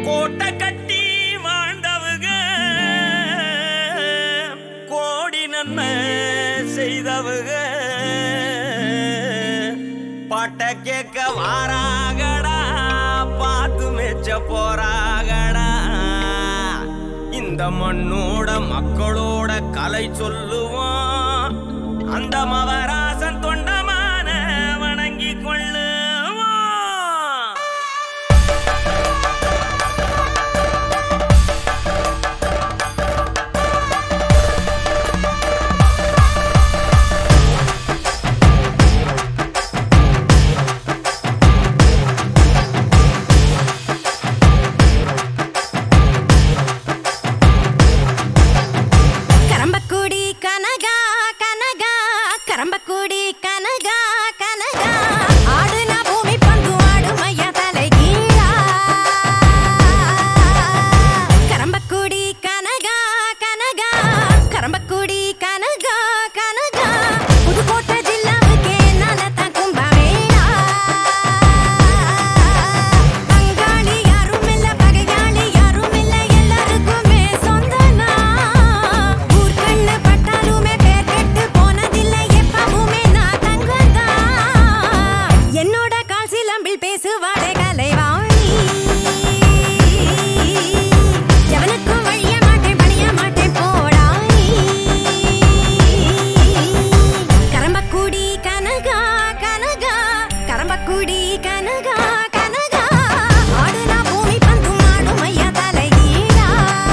கோட்டை கட்டி வாழ்ந்தவுக கோடி நன்மை செய்தவுக பாட்ட கேட்க வாராகடா பார்த்து மெச்ச போறாகடா இந்த மண்ணோட மக்களோட கலை சொல்லுவோம் அந்த மவராசன் தொண்டமான வணங்கி கொள்ளுவோம். கரம்பக்குடி கனகா கனகா கரம்பக்குடி கனகா கனகா ஆடுனா பூமி பந்து ஆடுமையா தலைகீழா கரம்பக்குடி கனகா கனகா கரம்பக்குடி கனகா கனகா புதுக்கோட்டை ஜில்லாவுக்கே நானத்தான் கும்பமேளா பங்காளி யாரும் இல்ல பகையாளி யாரும் இல்ல எல்லாருக்குமே சொந்தனா ஊர்கண்ணு பட்டாலுமே பேர் கெட்டு போனதில்லை எப்பவுமே நான் தங்கதா என்னோட கால் சிலம்பில் பேசுவாளே கலைவாணி எவனுக்கும் வழிய மாட்டேன் பணிய மாட்டேன் போடாய் கரம்பக்குடி கனகா கனகா கரம்பக்குடி கனகா கனகா ஆடுனா பூமி பந்தும் ஆடுமையா தலைகீழா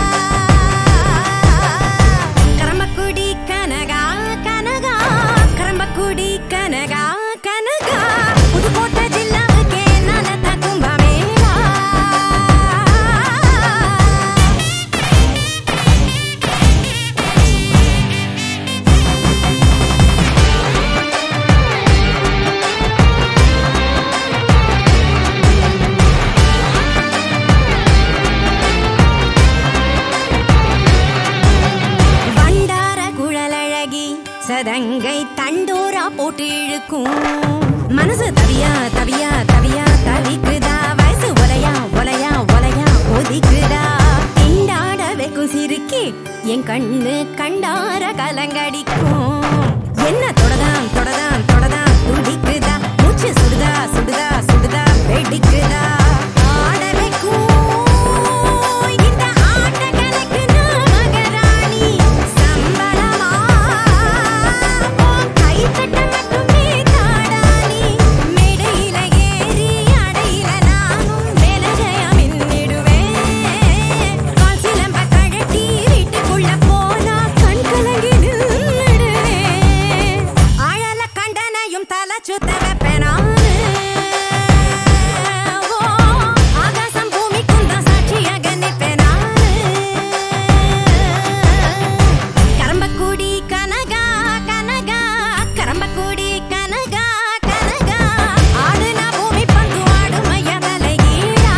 கரம்பக்குடி கனகா கனகா கரம்பக்குடி கனகா கனகா புதுக்கோட்டை ஜில்லாவுக்கே நானத்தான் கும்பமேளா வண்டார குழலழகி சதங்கை தண்டோரா போட்டு இழுக்கும் மனசு தவியா தவியா தவியா தவிக்குதா வயசு ஒலையா ஒலையா ஒலையா ஒதிக்குதா திண்டாட வெக்கும் சிரிக்கி என் கண்ணு கண்டார கலங்கடிக்கும் என்ன தொடதான் தொடதான் தொடதான் துடிக்குதா மூச்சு சுடுதா சுடுதா சுடுதா வெடிக்குதா ஆட வைக்கும் இந்த ஆட்ட கணக்கு நான் மகராணி சம்பளமா உன் கைத்தட்ட மட்டுமே தாடானி மேடையில ஏறி அடையில நானும் மேலஜயா மின்னிடுவேன் கால் சிலம்ப கழட்டி வீட்டுக்குள்ள போனா கண் கலங்கி நின்னுடுவேன் ஆழல கண்டனையும் தலை சுத்த வைப்பேன் நானு ஆகாசம் பூமிக்கும் தான் சாட்சியாக நிற்பேன் நானு கரம்பக்குடி கனகா கனகா கரம்பக்குடி கனகா கனகா ஆடுனா பூமி பந்து ஆடுமையா தலைகீழா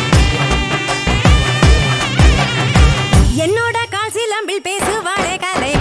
என்னோட கால் சிலம்பில் பேசுவாளே கலை